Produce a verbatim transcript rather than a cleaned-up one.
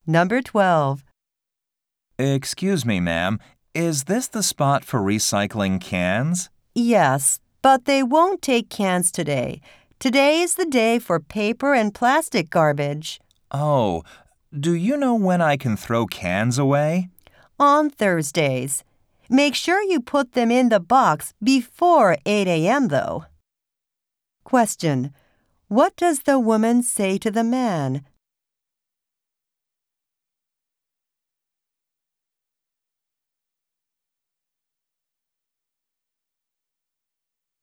Number twelve. Excuse me, ma'am. Is this the spot for recycling cans? Yes, but they won't take cans today. Today is the day for paper and plastic garbage. Oh, do you know when I can throw cans away? On Thursdays. Make sure you put them in the box before eight a.m. though. Question. What does the woman say to the man?